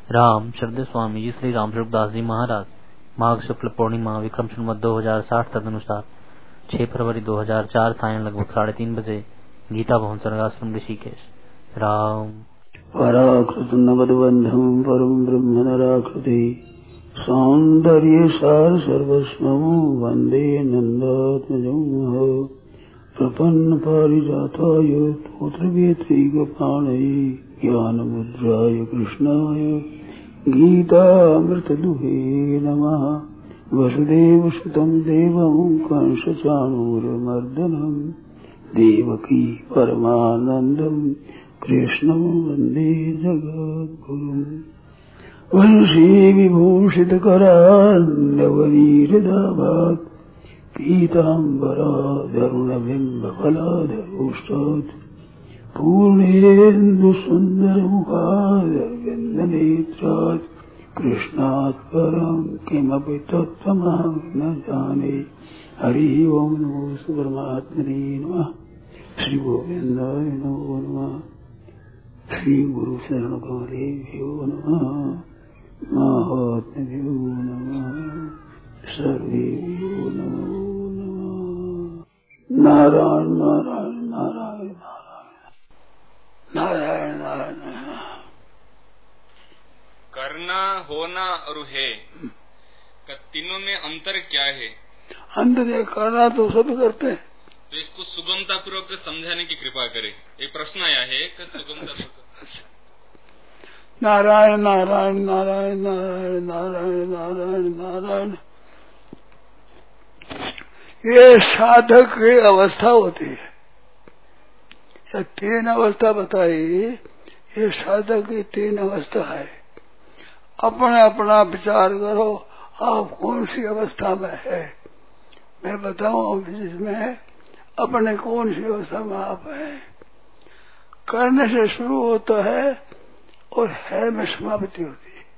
राम शब्द स्वामी जी श्री राम स्वरूपदास जी महाराज माघ शुक्ल पूर्णिमा विक्रम संवत 2060 तदनुसार 6 फरवरी 2004 सायं लगभग 3:30 बजे गीता भवन स्वर्गाश्रम ऋषिकेश। राम पराकृत नवदबंधम परम ब्रह्म नराकृति सौंदर्य सार सर्वस्वं वंदे नंदात्मजं प्रपन्न पारिजाताय तोत्रवेत्रैकपाणये ज्ञानमुद्राय कृष्णाय गीतामृतदुहे नमः। वसुदेवसुतं देवं कंसचाणूरमर्दनं देवकी परमानन्दं कृष्णं वन्दे जगद्गुरुम्। वंशी विभूषितकरान्नवनीरदाभात् पीताम्बरादरुणबिम्बफलाधरोष्टात् पूर्णेन्दुसुन्दरमुखादरविन्दनेत्रात् कृष्णात् परं किमपि तत्त्वमहं न जाने। हरि ओं नमो परमात्मने नमः। श्री गोविन्दाय नमो नमः। श्री गुरु शरण कमलेभ्यो नमः। महात्म्यो नमः। सर्वेभ्यो नमो नमः। नारायण नारायण नारायण नारायण नारायण नारायण। करना, होना और है का तीनों में अंतर क्या है? अंतर है, करना तो सब करते हैं, तो इसको सुगमता पूर्वक समझाने की कृपा करें। एक प्रश्न आया है कि सुगमता पूर्वक नारायण नारायण नारायण नारायण नारायण नारायण नारायण, ये साधक की अवस्था होती है। ये 3 अवस्था बताई, ये साधक की 3 अवस्था है। अपने अपना विचार करो, आप कौन सी अवस्था में है। मैं बताऊं जिसमें अपने कौन सी अवस्था में आप हैं। करने से शुरू होता है और है में समाप्ति होती है।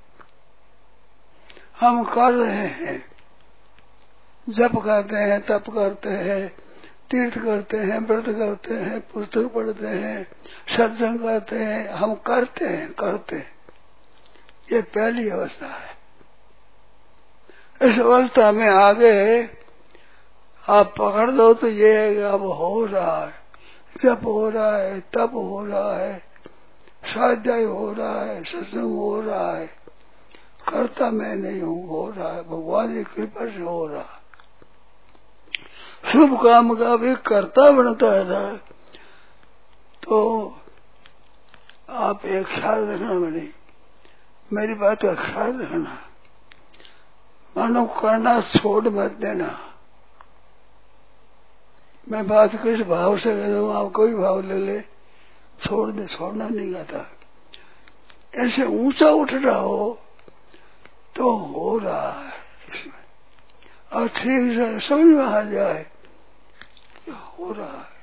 हम कर रहे हैं, जप करते हैं, तप करते हैं, तीर्थ करते हैं, व्रत करते हैं, पुस्तक पढ़ते हैं, सत्संग करते हैं, हम करते हैं। ये पहली अवस्था है। इस अवस्था में आगे आप पकड़ दो तो ये है कि अब हो रहा है, जप हो रहा है, तप हो रहा है, स्वाध्याय हो रहा है, सत्संग हो रहा है। करता मैं नहीं हूँ, हो रहा है, भगवान की कृपा से हो रहा है। शुभ काम का भी कर्ता बनता है ना, तो आप एक ख्याल रखना, मेरी बात का ख्याल रखना। मानो करना छोड़ मत देना। मैं बात किस भाव से कर रहा हूँ, आप कोई भाव ले ले, छोड़ दे, छोड़ना नहीं आता। ऐसे ऊंचा उठ रहा हो तो हो रहा है इसमें, और ठीक से समझ में आ जाए हो रहा है।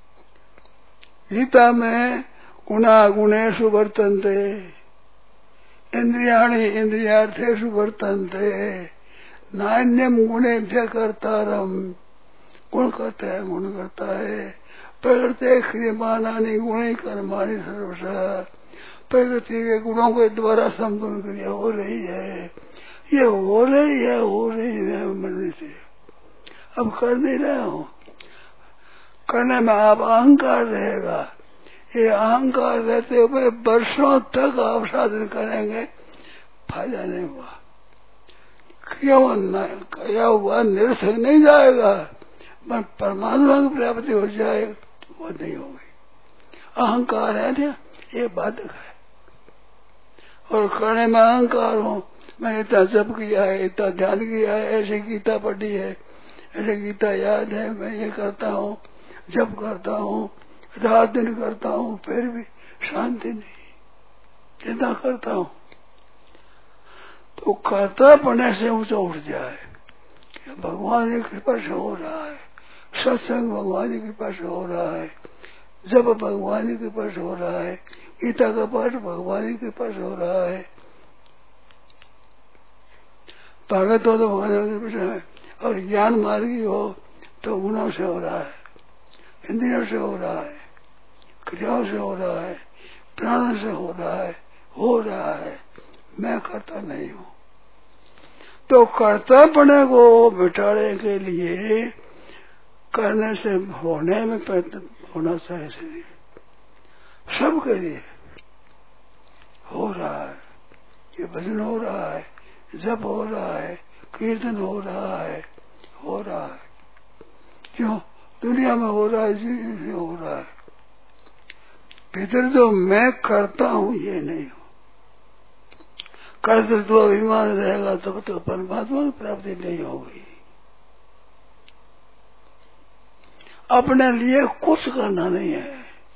गीता में गुणा गुणेषु वर्तन्ते, इंद्रियाणि इंद्रियार्थेषु वर्तन्ते, नान्यम गुणेभ्यः कर्तारम्। गुण करता है, गुण करता है। प्रकृति क्रियमाणानि गुणे कर्माणि सर्वशः, प्रकृति के गुणों के द्वारा संपूर्ण क्रिया हो रही है। ये हो रही है मन से, अब कर नहीं रहे हो। करने में आप अहंकार रहेगा, ये अहंकार रहते हुए वर्षों तक आप साधन करेंगे, फायदा नहीं हुआ। किया हुआ निरर्थक नहीं जाएगा, पर परमात्मा की प्राप्ति हो जाए वो नहीं होगी। अहंकार है ना, ये बाधक है। और करने में अहंकार हो, मैंने इतना जप किया है, इतना ध्यान किया है, ऐसे गीता पढ़ी है, ऐसे गीता याद है, मैं ये करता हूँ, जप करता हूँ, रात दिन करता हूँ, फिर भी शांति नहीं, कितना करता हूँ। तो करता पढ़ने से ऊंचा उठ जाए, भगवान की कृपा से हो रहा है, सत्संग भगवान की कृपा से हो रहा है, जब भगवान की कृपा से हो रहा है, गीता का पाठ भगवान की कृपा से हो रहा है, भागवत हो तो भगवान की कृपा से है, और ज्ञान मार्गी हो तो गुणों से हो रहा है, इंद्रियों से हो रहा है, क्रियाओं से हो रहा है, प्राणों से हो रहा है, मैं करता नहीं हूँ। तो कर्तापने को मिटाने के लिए करने से होने में प्रयत्न होना चाहिए। सबके लिए हो रहा है, ये भजन हो रहा है, जप हो रहा है, कीर्तन हो रहा है, हो रहा है। क्यों? दुनिया में हो रहा है, जी हो रहा है। भीतर जो मैं करता हूँ ये नहीं हूँ। कर्तृत्व अभिमान रहेगा तब तो परमात्मा की प्राप्ति नहीं होगी। अपने लिए कुछ करना नहीं है,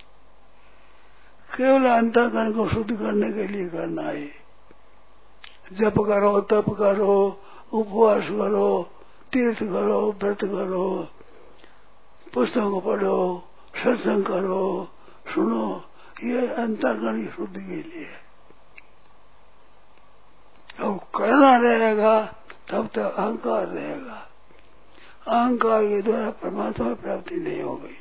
केवल अंतःकरण को शुद्ध करने के लिए करना है। जप करो, तप करो, उपवास करो, तीर्थ करो, व्रत करो, पुस्तकों पढ़ो, सत्संग करो, सुनो, ये अंतःकरण की शुद्धि के लिए। अब करना रहेगा तब तक अहंकार रहेगा। अहंकार के द्वारा परमात्मा की प्राप्ति नहीं होगी।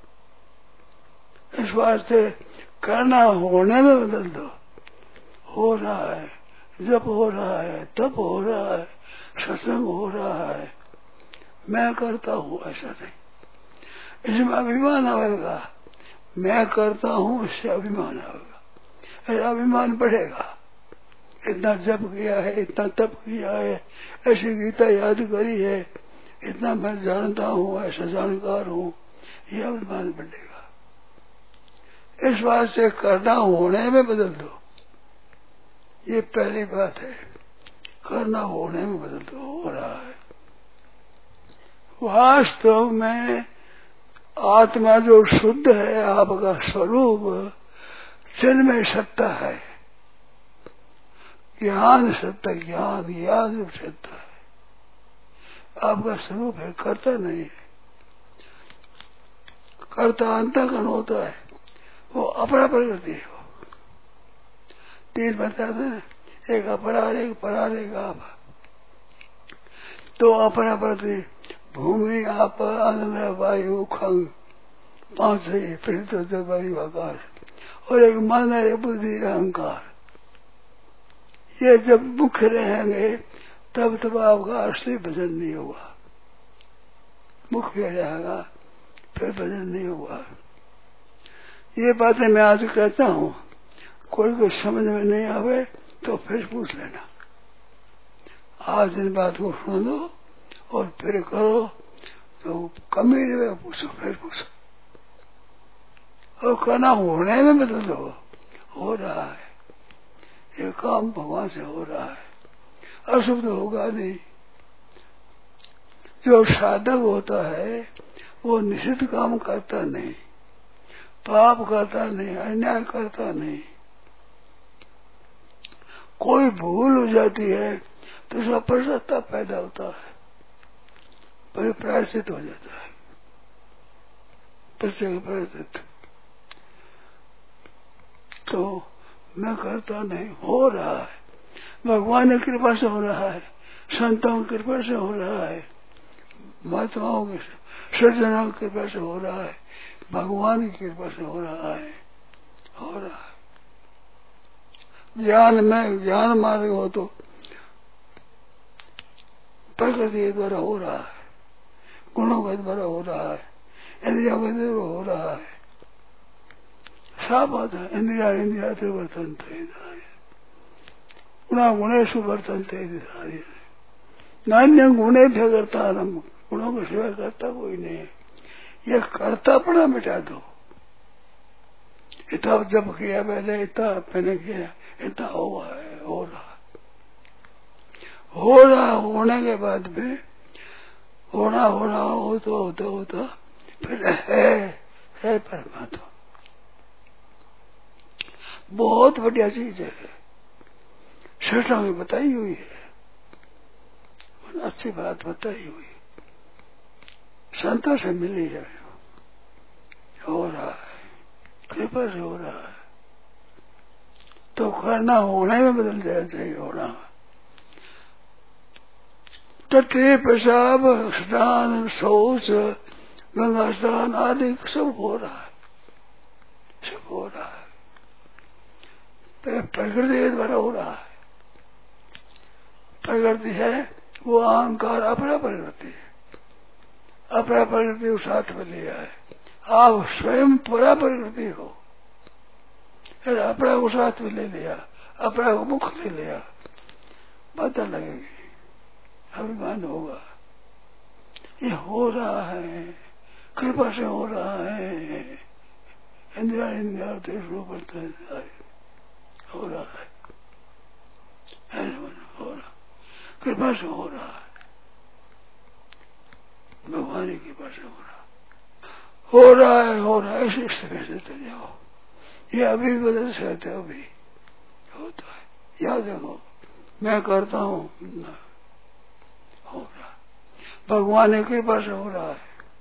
इस वास्ते करना होने में बदल दो। हो रहा है, जप हो रहा है, तप हो रहा है, सत्संग हो रहा है, मैं करता हूँ, ऐसा नहीं। इसमें अभिमान आएगा, मैं करता हूँ, इससे अभिमान आएगा। ऐसा अभिमान बढ़ेगा। इतना जप किया है, इतना तप किया है, ऐसी गीता याद करी है, इतना मैं जानता हूँ, ऐसा जानकार हूँ, ये अभिमान बढ़ेगा। इस बात से करना होने में बदल दो। ये पहली बात है, करना होने में बदल दो। हो रहा है वास्तव में आत्मा जो शुद्ध है, आपका स्वरूप चिन्मय सत्ता है, ज्ञान सत्ता, ज्ञान सत्ता है। आपका स्वरूप है, करता नहीं है। कर्ता अंतःकरण होता है, वो अपरा प्रकृति है। तीन बताते हैं, एक अपरार, एक परार, एक आप। तो अपरा प्रकृति भूमि, आप, अन्न, वायु, खंग, पांच है, फिर तो जलवायु, आकाश, और एक मन है, बुद्धि, अहंकार। ये जब मुख्य रहेंगे तब तब आपका असली भजन नहीं होगा। मुख्य रहेगा फिर भजन नहीं होगा। ये बातें मैं आज कहता हूँ, कोई को समझ में नहीं आवे तो फिर पूछ लेना। आज इन बात को सुन लो और फिर करो, तो कमी रहे पूछो, फिर पूछो, और करना होने में बदल दो। हो रहा है ये काम, भगवान से हो रहा है, अशुभ तो होगा नहीं। जो साधक होता है वो निषिद्ध काम करता नहीं, पाप करता नहीं, अन्याय करता नहीं। कोई भूल हो जाती है तो उसका पश्चाताप पैदा होता है, पर प्रायश्चित हो जाता है। प्रायश्चित तो मैं करता नहीं, हो रहा है। भगवान की कृपा से हो रहा है, संतों की कृपा से हो रहा है, महात्माओं की, सज्जनों की कृपा से हो रहा है, भगवान की कृपा से हो रहा है, हो रहा है। ज्ञान में ज्ञान मार्ग हो तो प्रकृति के द्वारा हो रहा है, गुणों के द्वारा हो रहा है, इंद्रियों के द्वारा हो रहा है। साफ बात है, इंद्रिया इंद्रिया से वर्तन थे, गुणा गुणेशु वर्तन थे। नान्य गुणे भी करता, गुणों को सेवा करता कोई नहीं है। ये कर्तापना मिटा दो। इतना जब किया मैंने, इतना मैंने किया, इतना हुआ है, हो रहा हो रहा। होने के बाद में होना होता फिर है परमात्मा। बहुत बढ़िया चीज है, शास्त्रों में बताई हुई है, अच्छी बात बताई हुई, संतों से मिली है। हो रहा है, कृपा से हो रहा है। तो करना होने में बदल जाना चाहिए। होना तटे, पेशाब, स्नान, शौच, गंगा स्नान आदि सब हो रहा है, सब हो रहा है, प्रकृति के द्वारा हो रहा है। प्रकृति है वो अहंकार अपरा प्रकृति है, अपरा प्रकृति को साथ में लिया है। आप स्वयं परा प्रकृति हो, अपरा को साथ में ले लिया, अपरा को मुख ले लिया, पता लगेगी, अभिमान होगा। ये हो रहा है, कृपा से हो रहा है, इंद्रिया हो रहा है, हो रहा, कृपा से हो रहा है, भगवान की कृपा से हो रहा है, ऐसे से चले जाओ। ये अभी बदल सकते हो, अभी होता है, याद रखो, मैं करता हूँ, हो रहा, भगवान की कृपा से हो रहा है।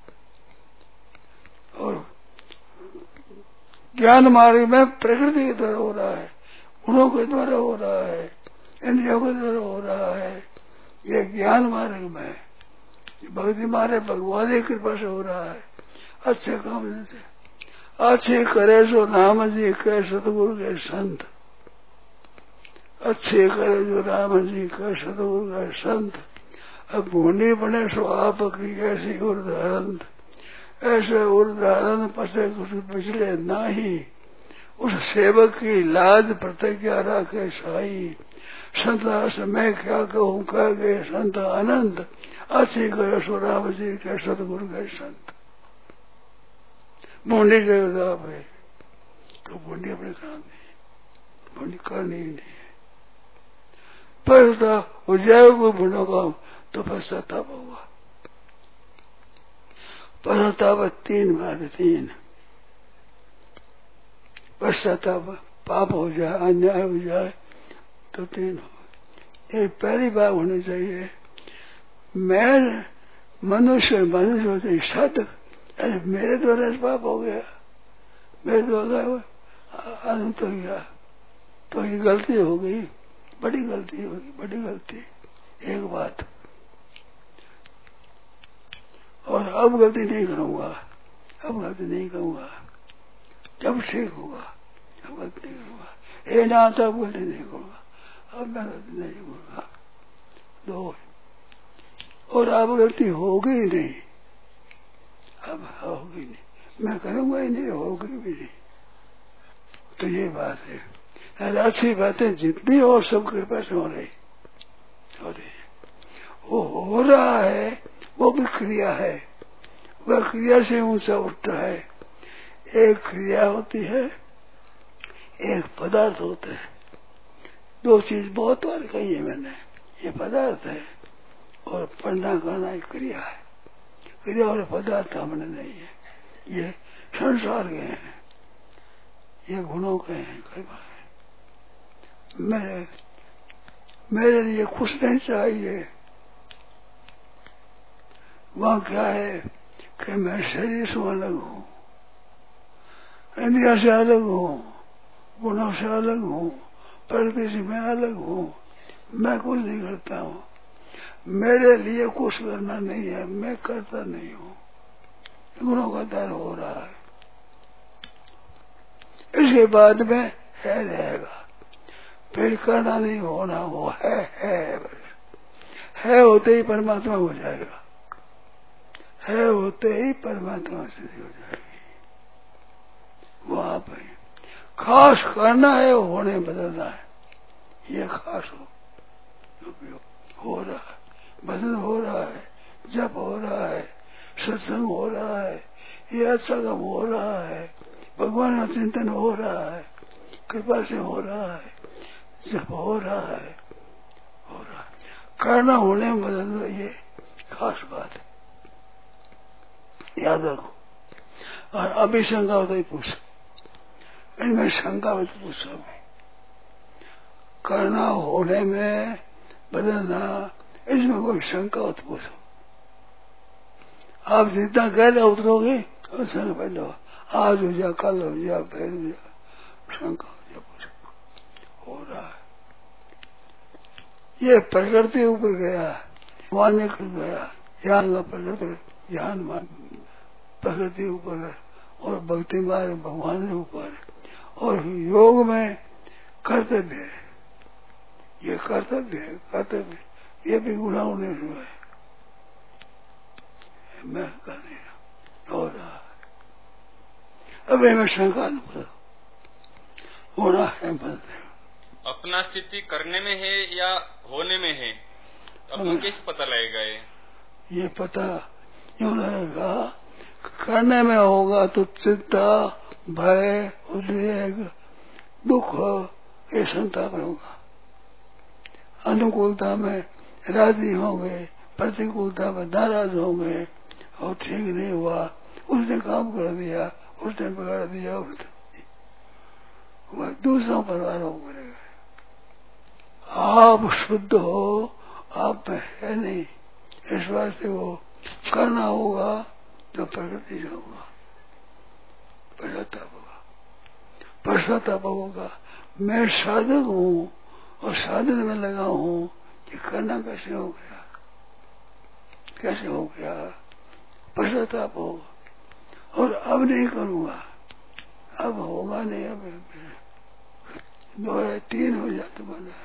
और ज्ञान मार्ग में प्रकृति के द्वारा हो रहा है, गुणों के द्वारा हो रहा है, इंद्रियों के द्वारा हो रहा है। ये ज्ञान मार्ग में, भक्ति मार्ग भगवान की कृपा से हो रहा है। अच्छे काम से अच्छे करे सो राम जी के सतगुरु के संत, अच्छे करे जो राम जी के सतगुरु के संत। अब भूनी बने सो आप की ऐसी उदाहरण, ऐसे उदाहरण पसे कुछ पिछले नाही, उस सेवक की लाज प्रतिज्ञा रखे साई। संत मैं क्या कहूँ कह गए संत अनंत, अच्छे गए सो राम जी के सतगुरु के संत। भूडी के उदाप है तो भूडी अपने काम नहीं, भूडी करनी ही नहीं है। पश्चाताप हो जाएगा कोई भूडो काम तो पश्चाताप होगा। पश्चाताप 3 बार 3 पश्चाताप, पाप हो जाए, अन्याय हो जाए तो 3 हो। ये पहली बार होनी चाहिए, मैं मनुष्य होते साधक, अरे मेरे द्वारा पाप हो गया, मेरे द्वारा अनंत हो गया तो ये गलती हो गई, बड़ी गलती होगी, बड़ी गलती। एक बात, और अब गलती नहीं करूंगा, अब गलती नहीं करूंगा, जब ठीक होगा अब गलती नहीं करूंगा। ये ना आता अब गलती नहीं करूंगा, अब मैं गलती नहीं करूंगा। 2 और अब गलती होगी नहीं, अब होगी नहीं, मैं करूंगा ही नहीं, होगी भी नहीं। तो ये बात है, अच्छी बातें जितनी और सब कृपा से हो रही है। वो हो रहा है, वो भी क्रिया है, वह क्रिया से ऊंचा उठता है। एक क्रिया होती है, एक पदार्थ होता है। 2 चीज बहुत बार कही है मैंने, ये पदार्थ है और पढ़ना करना एक क्रिया है। क्रिया और पदार्थ हमने नहीं है, ये संसार के हैं, ये गुणों के हैं। मेरे लिए कुछ नहीं चाहिए। वहाँ क्या है कि मैं शरीर से अलग हूँ, इंद्रिया से अलग हूँ, गुणों से अलग हूँ, प्रकृति से मैं अलग हूँ, मैं कुछ नहीं करता हूँ, मेरे लिए कुछ करना नहीं है, मैं करता नहीं हूँ। गुणों का दर हो रहा है, इसके बाद में है रहेगा, फिर करना नहीं होना, वो है बस। है होते ही परमात्मा हो जाएगा, है होते ही परमात्मा से हो जाएगी। वो आप है, खास करना है, होने बदलना है, ये खास हो रहा है, भजन हो रहा है, जप हो रहा है, सत्संग हो रहा है, ये अच्छा काम हो रहा है, भगवान का चिंतन हो रहा है, कृपा से हो रहा है, जप हो रहा है, करना होने में बदलना, ये खास बात है, याद रखो। और अभी शंका हो तो ही पूछो, इनमें शंका हो तो पूछो। अभी करना होने में बदलना, इसमें कोई शंका हो तो पूछो। आप जितना कह रहे उतरोगे उतना पहले आज हो जा, कल हो जा, फिर हो जा, शंका हो जा, पूछो। हो रहा है, ये प्रकृति ऊपर गया, मान निकल गया, ज्ञान प्रकृति, ज्ञान मान प्रकृति ऊपर है, और भक्ति मार्ग भगवान के ऊपर है, और योग में कर्तव्य है, ये कर्तव्य है, कर्तव्य ये भी गुनाहों ने हुआ है। मैं कह नहीं रहा हो रहा है। अब मैं शंका होना है बदले। अपना स्थिति करने में है या होने में है, अपन कैसे पता लगेगा? ये पता क्यों लगेगा? करने में होगा तो चिंता, भय, उद्वेग, दुख, ये संताप होगा। अनुकूलता में राजी होंगे, प्रतिकूलता में नाराज होंगे, और ठीक नहीं हुआ, उसने काम कर दिया, उसने बिगाड़ दिया, वह दूसरों पर आरोप करेगा। आप शुद्ध हो, आप में है नहीं, इस वास्ते वो करना होगा तो प्रगति होगा, पश्चाताप होगा। मैं साधक हूँ और साधन में लगा हूँ कि करना कैसे हो गया, कैसे हो गया, पश्चाताप होगा। और अब नहीं करूँगा, अब होगा नहीं, अब 2-3 हो जाते बना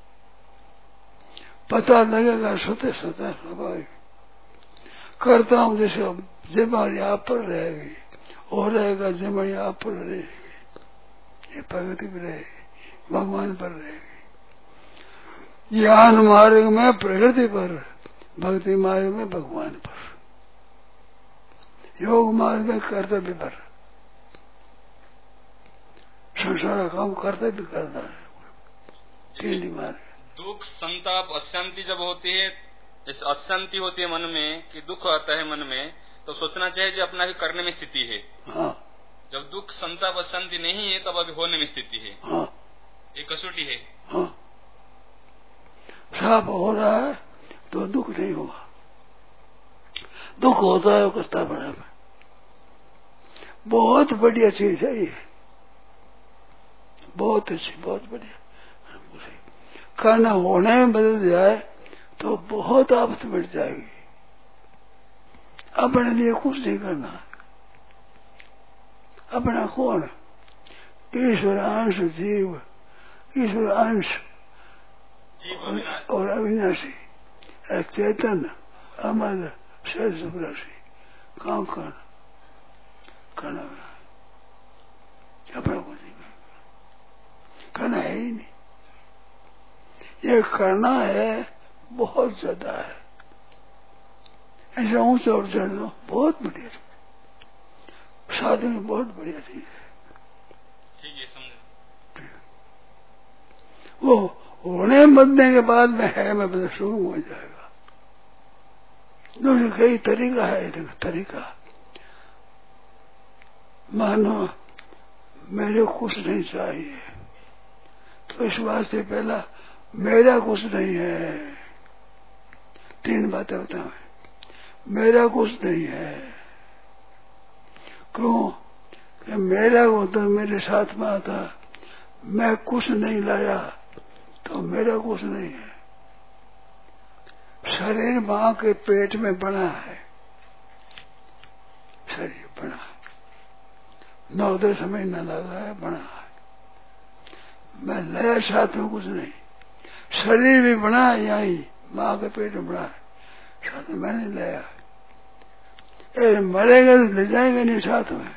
पता लगेगा स्वतः स्वाभाविक। करता हूँ जैसे जिम्मेदारी आप पर रहेगी, और रहेगा जिम्मेदारी आप पर रहेगी, ये प्रगति भी रहेगी, भगवान पर रहेगी। ज्ञान मार्ग में प्रकृति पर, भक्ति मार्ग में भगवान पर, योग मार्ग में कर्तव्य पर, संसार काम कर्तव्य करना है। 3 मार्ग। दुख, संताप, अशांति जब होती है, इस अशांति होती है मन में कि दुख आता है मन में, तो सोचना चाहिए कि अपना भी करने में स्थिति है। हाँ। जब दुख, संताप, अशांति नहीं है तब अभी होने में स्थिति है। हाँ। ये कसौटी है। हाँ। साफ हो रहा है तो दुख नहीं होगा, दुख होता है कस्ता बड़ा में। बहुत बढ़िया चीज है ये, बहुत अच्छी, बहुत बढ़िया। करना होने में बदल जाए तो बहुत आफत मिट जाएगी। अपने लिए कुछ नहीं करना। अपना कौन? ईश्वर अंश जीव, ईश्वर अंश और अविनाशी, चेतन, अमर, सहज राशि, काम करना अपना कुछ नहीं करना है ही नहीं। ये करना है बहुत ज्यादा है, ऐसा ऊंचा और चढ़ना बहुत बढ़िया, साधन बहुत बढ़िया चीज है। ठीक है, समझ। वो होने बदलने के बाद में है मैं बदल शुरू हो जाएगा। दूसरी कई तरीका है, तरीका मानो मेरे कुछ नहीं चाहिए तो इस वास्ते पहला मेरा कुछ नहीं है। 3 बातें बताओ। मेरा कुछ नहीं है, क्यों? कि मेरा वो तो मेरे साथ में आता, मैं कुछ नहीं लाया तो मेरा कुछ नहीं है। शरीर माँ के पेट में बना है, शरीर बना है, 9-10 महीना लगा है, बना है। मैं लाया साथ में कुछ नहीं, शरीर भी बना है यही माँ के पेट में बना है, साथ में मैंने लाया। मरेगा तो ले जाएगा नहीं साथ में,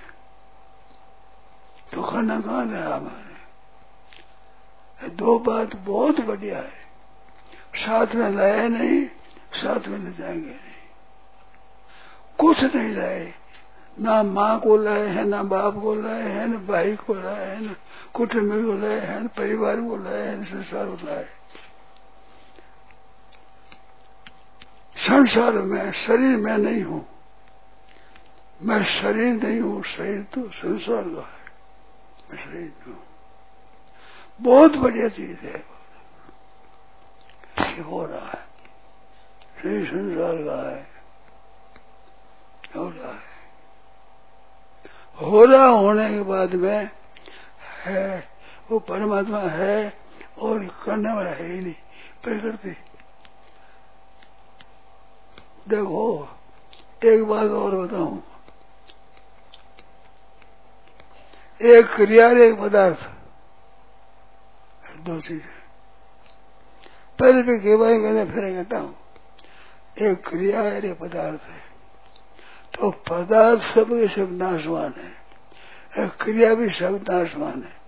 तो खाना कहाँ लाया हमारे। 2 बात बहुत बढ़िया है, साथ में लाया नहीं, साथ में ले जाएंगे नहीं। कुछ नहीं लाए, ना माँ को लाए हैं, ना बाप को लाए हैं, ना भाई को लाए हैं, ना कुटुंब को लाए हैं, ना परिवार को लाए हैं, संसार को लाए। संसार में शरीर में नहीं हूँ, मैं शरीर नहीं हूँ, शरीर तो संसार का है, मैं शरीर नहीं हूँ। बहुत बढ़िया चीज है, ठीक हो रहा है, शरीर संसार का है, हो रहा है। हो रहा होने के बाद में है वो परमात्मा है, और करने वाला है ही नहीं, प्रकृति। देखो एक बात और बताऊं, एक क्रिया और एक पदार्थ, 2 चीजें। पहले भी कहवाएंगे फिर कहता हूँ एक क्रिया है एक पदार्थ है। तो पदार्थ सब के सब नाशवान है, क्रिया भी सब नाशवान है।